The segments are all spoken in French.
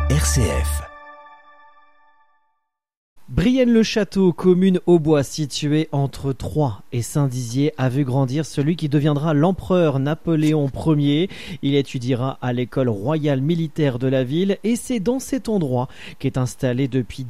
RCF. Brienne-le-Château, commune au bois située entre Troyes et Saint-Dizier, a vu grandir celui qui deviendra l'empereur Napoléon Ier. Il étudiera à l'école royale militaire de la ville et c'est dans cet endroit qu'est installé depuis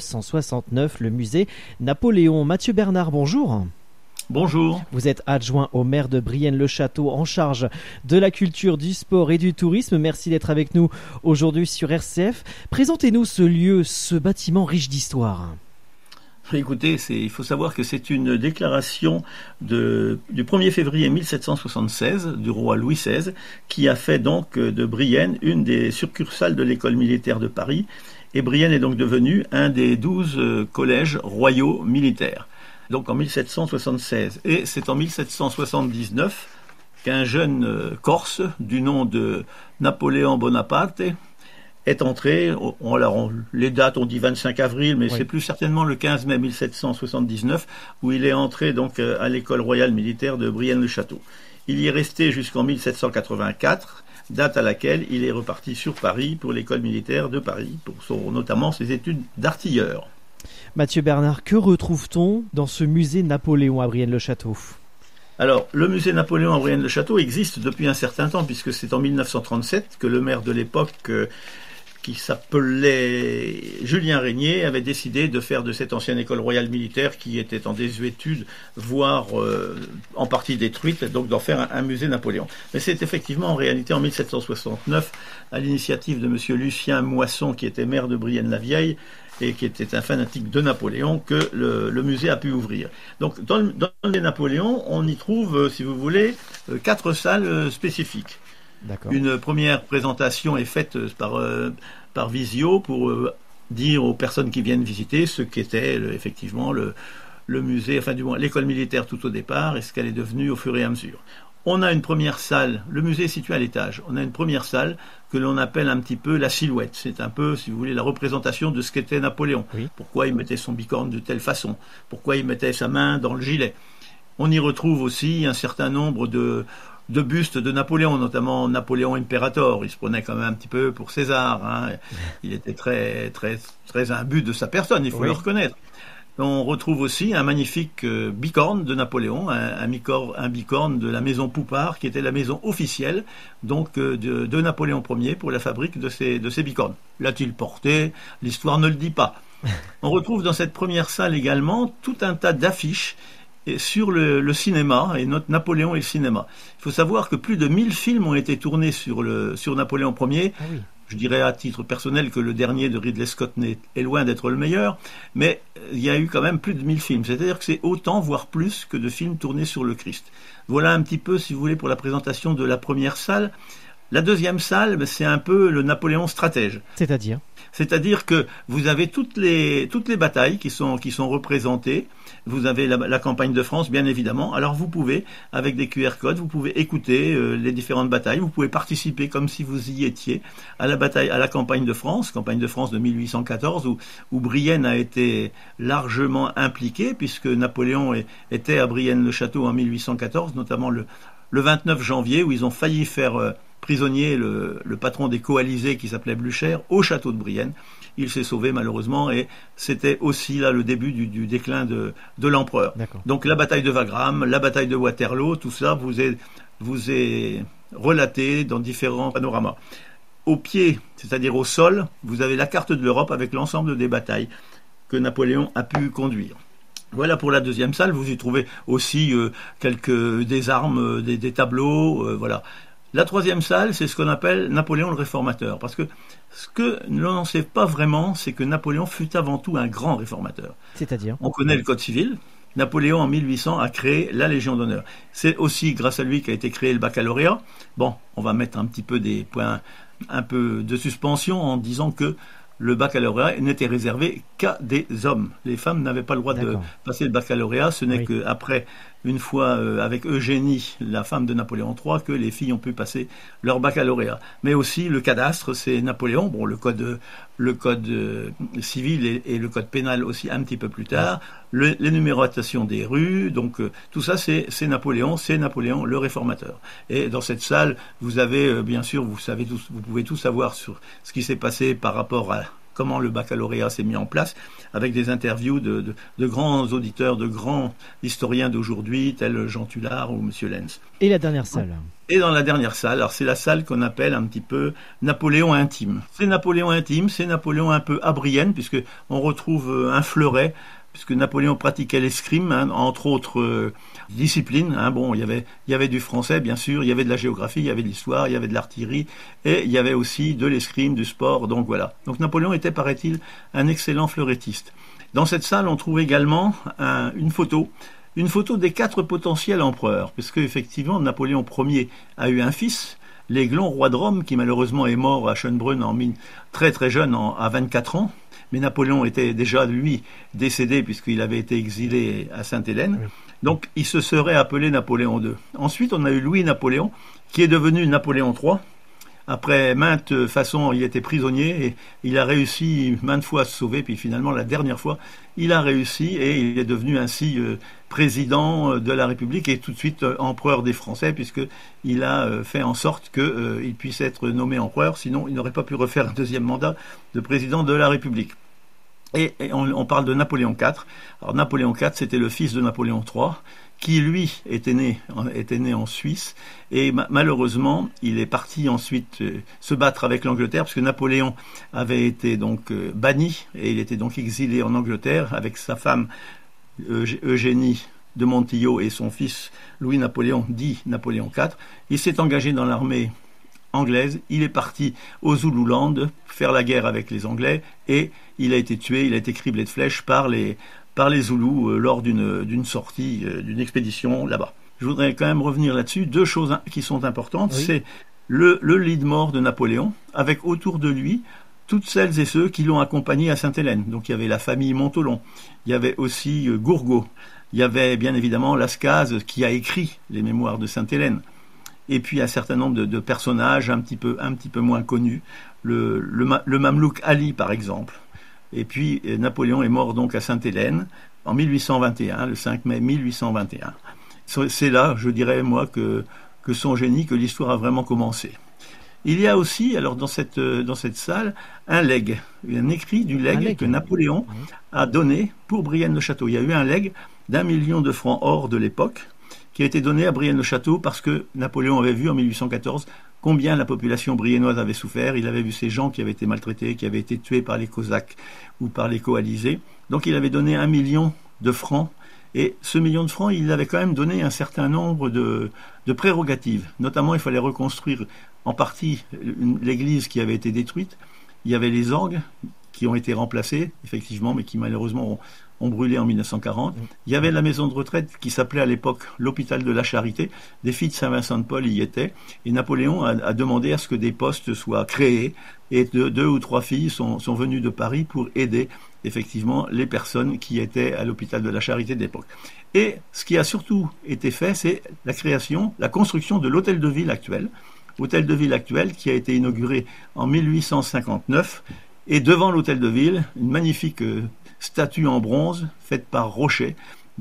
1969 le musée Napoléon. Mathieu Bernard, bonjour. Bonjour. Vous êtes adjoint au maire de Brienne-le-Château en charge de la culture, du sport et du tourisme. Merci d'être avec nous aujourd'hui sur RCF. Présentez-nous ce lieu, ce bâtiment riche d'histoire. Écoutez, il faut savoir que c'est une déclaration du 1er février 1776 du roi Louis XVI qui a fait donc de Brienne une des succursales de l'école militaire de Paris. Et Brienne est donc devenue un des 12 collèges royaux militaires. Donc en 1776. Et c'est en 1779 qu'un jeune Corse du nom de Napoléon Bonaparte est entré. Les dates, on dit 25 avril, mais oui, c'est plus certainement le 15 mai 1779 où il est entré donc à l'école royale militaire de Brienne-le-Château. Il y est resté jusqu'en 1784, date à laquelle il est reparti sur Paris pour l'école militaire de Paris, pour notamment ses études d'artilleur. Mathieu Bernard, que retrouve-t-on dans ce musée Napoléon à Brienne-le-Château ? Alors, le musée Napoléon à Brienne-le-Château existe depuis un certain temps, puisque c'est en 1937 que le maire de l'époque, qui s'appelait Julien Régnier, avait décidé de faire de cette ancienne école royale militaire, qui était en désuétude, voire en partie détruite, donc d'en faire un musée Napoléon. Mais c'est effectivement en réalité en 1769, à l'initiative de monsieur Lucien Moisson, qui était maire de Brienne-la-Vieille, et qui était un fanatique de Napoléon, que le musée a pu ouvrir. Donc, dans le Napoléon, on y trouve, si vous voulez, 4 salles spécifiques. D'accord. Une première présentation est faite par visio pour dire aux personnes qui viennent visiter ce qu'était effectivement le musée, enfin du moins l'école militaire tout au départ, et ce qu'elle est devenue au fur et à mesure. On a une première salle, le musée est situé à l'étage, on a une première salle que l'on appelle un petit peu la silhouette. C'est un peu, si vous voulez, la représentation de ce qu'était Napoléon. Oui. Pourquoi il mettait son bicorne de telle façon, pourquoi il mettait sa main dans le gilet. On y retrouve aussi un certain nombre de bustes de Napoléon, notamment Napoléon Imperator. Il se prenait quand même un petit peu pour César, hein. Il était très, très, très imbu de sa personne, il faut le reconnaître. On retrouve aussi un magnifique bicorne de Napoléon, un bicorne de la maison Poupart, qui était la maison officielle donc de Napoléon Ier pour la fabrique de ces bicornes. L'a-t-il porté ? L'histoire ne le dit pas. On retrouve dans cette première salle également tout un tas d'affiches sur le cinéma, et notre Napoléon et le cinéma. Il faut savoir que plus de 1000 films ont été tournés sur Napoléon Ier. Ah oui. Je dirais à titre personnel que le dernier de Ridley Scott est loin d'être le meilleur, mais il y a eu quand même plus de 1000 films. C'est-à-dire que c'est autant, voire plus, que de films tournés sur le Christ. Voilà un petit peu, si vous voulez, pour la présentation de la première salle. La deuxième salle, c'est un peu le Napoléon stratège. C'est-à-dire que vous avez toutes les batailles qui sont représentées. Vous avez la campagne de France, bien évidemment. Alors vous pouvez, avec des QR codes, vous pouvez écouter les différentes batailles. Vous pouvez participer comme si vous y étiez à la campagne de France de 1814, où Brienne a été largement impliquée, puisque Napoléon était à Brienne-le-Château en 1814, notamment le 29 janvier, où ils ont failli faire prisonnier le patron des coalisés qui s'appelait Blücher au château de Brienne. Il s'est sauvé malheureusement et c'était aussi là le début du déclin de l'empereur. D'accord. Donc la bataille de Wagram, la bataille de Waterloo, tout ça vous est relaté dans différents panoramas. Au pied, c'est-à-dire au sol, vous avez la carte de l'Europe avec l'ensemble des batailles que Napoléon a pu conduire. Voilà pour la deuxième salle, vous y trouvez aussi des armes, des tableaux, voilà. La troisième salle, c'est ce qu'on appelle Napoléon le réformateur. Parce que ce que l'on n'en sait pas vraiment, c'est que Napoléon fut avant tout un grand réformateur. C'est-à-dire ? On connaît le Code civil. Napoléon, en 1800, a créé la Légion d'honneur. C'est aussi grâce à lui qu'a été créé le baccalauréat. Bon, on va mettre un petit peu des points, un peu de suspension en disant que le baccalauréat n'était réservé qu'à des hommes. Les femmes n'avaient pas le droit de passer le baccalauréat. Ce n'est qu'après une fois avec Eugénie, la femme de Napoléon III, que les filles ont pu passer leur baccalauréat. Mais aussi le cadastre, c'est Napoléon. Bon, le code civil et le code pénal aussi un petit peu plus tard. Les numérotations des rues, donc tout ça c'est Napoléon le réformateur. Et dans cette salle, vous avez bien sûr, vous pouvez tout savoir sur ce qui s'est passé par rapport à comment le baccalauréat s'est mis en place, avec des interviews de grands auditeurs, de grands historiens d'aujourd'hui, tels Jean Tullard ou M. Lenz. Et la dernière salle? Et dans la dernière salle, alors c'est la salle qu'on appelle un petit peu Napoléon intime. C'est Napoléon intime, c'est Napoléon un peu à Brienne, puisque on retrouve un fleuret, puisque Napoléon pratiquait l'escrime, entre autres disciplines. Bon, il y avait du français, bien sûr, il y avait de la géographie, il y avait de l'histoire, il y avait de l'artillerie, et il y avait aussi de l'escrime, du sport, donc voilà. Donc Napoléon était, paraît-il, un excellent fleurettiste. Dans cette salle, on trouve également une photo des 4 potentiels empereurs, puisque effectivement Napoléon Ier a eu un fils, l'Aiglon, roi de Rome, qui malheureusement est mort à Schönbrunn très très jeune, à 24 ans. Mais Napoléon était déjà, lui, décédé puisqu'il avait été exilé à Sainte-Hélène. Oui. Donc, il se serait appelé Napoléon II. Ensuite, on a eu Louis-Napoléon, qui est devenu Napoléon III. Après maintes façons, il était prisonnier et il a réussi maintes fois à se sauver. Puis finalement, la dernière fois, il a réussi et il est devenu ainsi président de la République et tout de suite empereur des Français, puisqu'il a fait en sorte qu'il puisse être nommé empereur. Sinon, il n'aurait pas pu refaire un deuxième mandat de président de la République. Et on parle de Napoléon IV. Alors Napoléon IV, c'était le fils de Napoléon III, qui lui était né en Suisse, et malheureusement il est parti ensuite se battre avec l'Angleterre, parce que Napoléon avait été donc banni, et il était donc exilé en Angleterre avec sa femme Eugénie de Montijo et son fils Louis-Napoléon, dit Napoléon IV. Il s'est engagé dans l'armée anglaise, il est parti au Zululand faire la guerre avec les Anglais, et il a été tué, il a été criblé de flèches par les Zoulous lors d'une sortie, d'une expédition là-bas. Je voudrais quand même revenir là-dessus. 2 choses qui sont importantes. Oui. C'est le lit de mort de Napoléon, avec autour de lui toutes celles et ceux qui l'ont accompagné à Sainte-Hélène. Donc il y avait la famille Montholon, il y avait aussi Gourgaud, il y avait bien évidemment Lascazes qui a écrit les mémoires de Sainte-Hélène. Et puis un certain nombre de personnages un petit peu moins connus, le Mamelouk Ali par exemple. Et puis Napoléon est mort donc à Sainte-Hélène en 1821, le 5 mai 1821. C'est là, je dirais moi, que son génie, que l'histoire a vraiment commencé. Il y a aussi, alors dans cette salle, un écrit du legs que Napoléon a donné pour Brienne-le-Château. Il y a eu un legs d'1 million de francs or de l'époque, qui a été donné à Brienne-le-Château parce que Napoléon avait vu en 1814 combien la population briennoise avait souffert. Il avait vu ces gens qui avaient été maltraités, qui avaient été tués par les Cosaques ou par les coalisés. Donc il avait donné 1 million de francs. Et ce 1 million de francs, il avait quand même donné un certain nombre de prérogatives. Notamment, il fallait reconstruire en partie l'église qui avait été détruite. Il y avait les orgues qui ont été remplacés, effectivement, mais qui malheureusement ont brûlé en 1940. Il y avait la maison de retraite qui s'appelait à l'époque l'hôpital de la Charité. Des filles de Saint-Vincent-de-Paul y étaient. Et Napoléon a demandé à ce que des postes soient créés. Et 2 ou 3 filles sont venues de Paris pour aider effectivement les personnes qui étaient à l'hôpital de la Charité d'époque. Et ce qui a surtout été fait, c'est la construction de l'hôtel de ville actuel. Hôtel de ville actuel qui a été inauguré en 1859. Et devant l'hôtel de ville, une magnifique statue en bronze faite par Rocher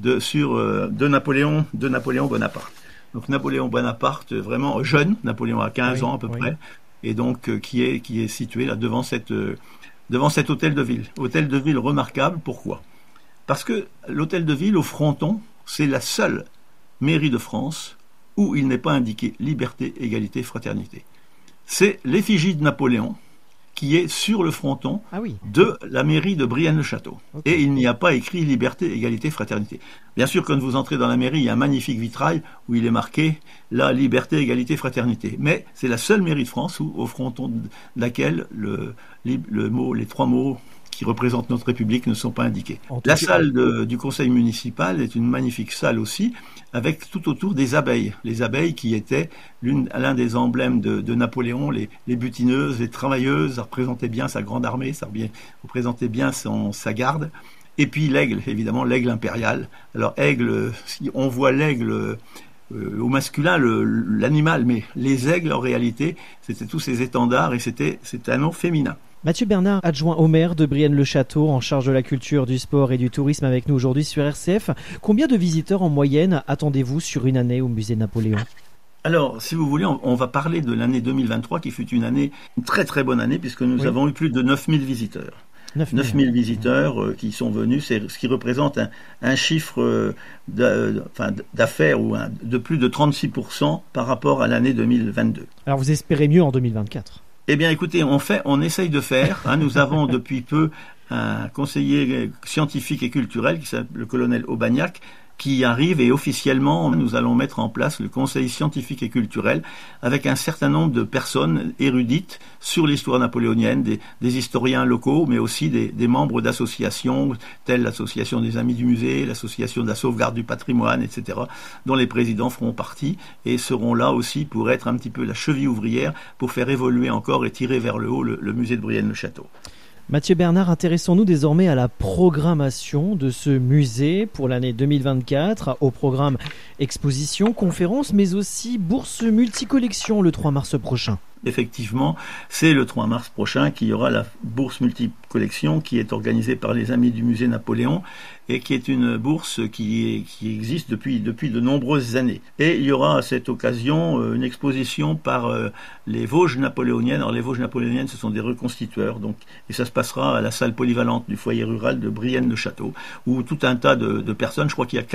de Napoléon Bonaparte. Donc Napoléon Bonaparte, vraiment jeune, Napoléon a 15 ans à peu près, et donc qui est situé là devant cet hôtel de ville. Hôtel de ville remarquable, pourquoi ? Parce que l'hôtel de ville au fronton, c'est la seule mairie de France où il n'est pas indiqué liberté, égalité, fraternité. C'est l'effigie de Napoléon qui est sur le fronton de la mairie de Brienne-le-Château. Okay. Et il n'y a pas écrit liberté, égalité, fraternité. Bien sûr, quand vous entrez dans la mairie, il y a un magnifique vitrail où il est marqué la liberté, égalité, fraternité. Mais c'est la seule mairie de France où, au fronton de laquelle les 3 mots qui représentent notre République ne sont pas indiqués. La salle du conseil municipal est une magnifique salle aussi, avec tout autour des abeilles. Les abeilles qui étaient l'un des emblèmes de Napoléon, les butineuses, les travailleuses, ça représentait bien sa grande armée, ça représentait bien sa garde. Et puis l'aigle, évidemment, l'aigle impérial. Alors aigle, si on voit l'aigle au masculin, l'animal, mais les aigles, en réalité, c'était tous ces étendards et c'était un nom féminin. Mathieu Bernard, adjoint au maire de Brienne-le-Château, en charge de la culture, du sport et du tourisme avec nous aujourd'hui sur RCF. Combien de visiteurs en moyenne attendez-vous sur une année au musée Napoléon ? Alors, si vous voulez, on va parler de l'année 2023 qui fut une très très bonne année puisque nous avons eu plus de 9000 visiteurs. 9000 visiteurs qui sont venus, c'est ce qui représente un chiffre d'affaires de plus de 36% par rapport à l'année 2022. Alors vous espérez mieux en 2024 ? Eh bien écoutez, on essaye de faire. Nous avons depuis peu un conseiller scientifique et culturel qui s'appelle le colonel Aubagnac, qui arrive et officiellement nous allons mettre en place le conseil scientifique et culturel avec un certain nombre de personnes érudites sur l'histoire napoléonienne, des historiens locaux mais aussi des membres d'associations telles l'association des Amis du Musée, l'association de la sauvegarde du patrimoine, etc., dont les présidents feront partie et seront là aussi pour être un petit peu la cheville ouvrière pour faire évoluer encore et tirer vers le haut le musée de Brienne-le-Château. Mathieu Bernard, intéressons-nous désormais à la programmation de ce musée pour l'année 2024, au programme exposition, conférences, mais aussi bourse multicollection le 3 mars prochain. Effectivement, c'est le 3 mars prochain qu'il y aura la bourse multicollection qui est organisée par les Amis du musée Napoléon et qui est une bourse qui existe depuis de nombreuses années. Et il y aura à cette occasion une exposition par les Vosges napoléoniennes. Alors les Vosges napoléoniennes, ce sont des reconstitueurs, et ça se passera à la salle polyvalente du foyer rural de Brienne-le-Château, où tout un tas de personnes, je crois qu'il y a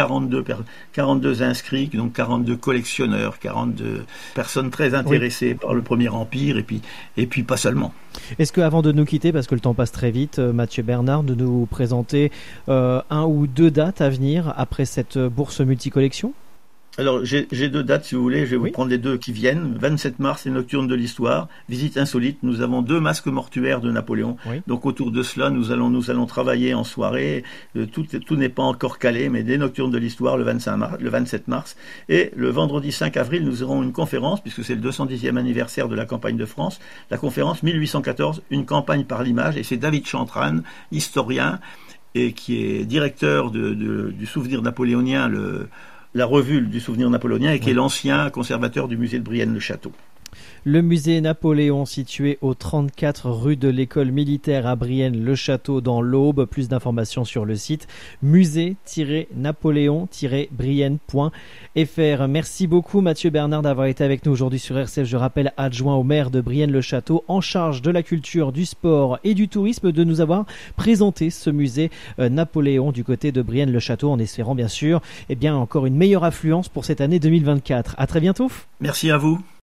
42 inscrits, donc 42 collectionneurs, 42 personnes très intéressées par le Premier Empire, et puis pas seulement. Est-ce qu'avant de nous quitter, parce que le temps passe très vite, Mathieu Bernard, de nous présenter un ou deux dates à venir après cette bourse multicollection ? Alors, j'ai 2 dates, si vous voulez. Je vais vous prendre les 2 qui viennent. 27 mars, c'est Nocturne de l'Histoire. Visite insolite. Nous avons 2 masques mortuaires de Napoléon. Oui. Donc, autour de cela, nous allons travailler en soirée. Tout n'est pas encore calé, mais des Nocturnes de l'Histoire le 27 mars. Et le vendredi 5 avril, nous aurons une conférence, puisque c'est le 210e anniversaire de la campagne de France. La conférence 1814, une campagne par l'image. Et c'est David Chantrane, historien, et qui est directeur du souvenir napoléonien, la revue du souvenir napoléonien, et qui est l'ancien conservateur du musée de Brienne-le-Château. Le musée Napoléon, situé au 34 rue de l'École militaire à Brienne-le-Château dans l'Aube. Plus d'informations sur le site musée-napoléon-brienne.fr. Merci beaucoup Mathieu Bernard d'avoir été avec nous aujourd'hui sur RCF. Je rappelle, adjoint au maire de Brienne-le-Château, en charge de la culture, du sport et du tourisme, de nous avoir présenté ce musée Napoléon du côté de Brienne-le-Château, en espérant bien sûr encore une meilleure affluence pour cette année 2024. À très bientôt. Merci à vous.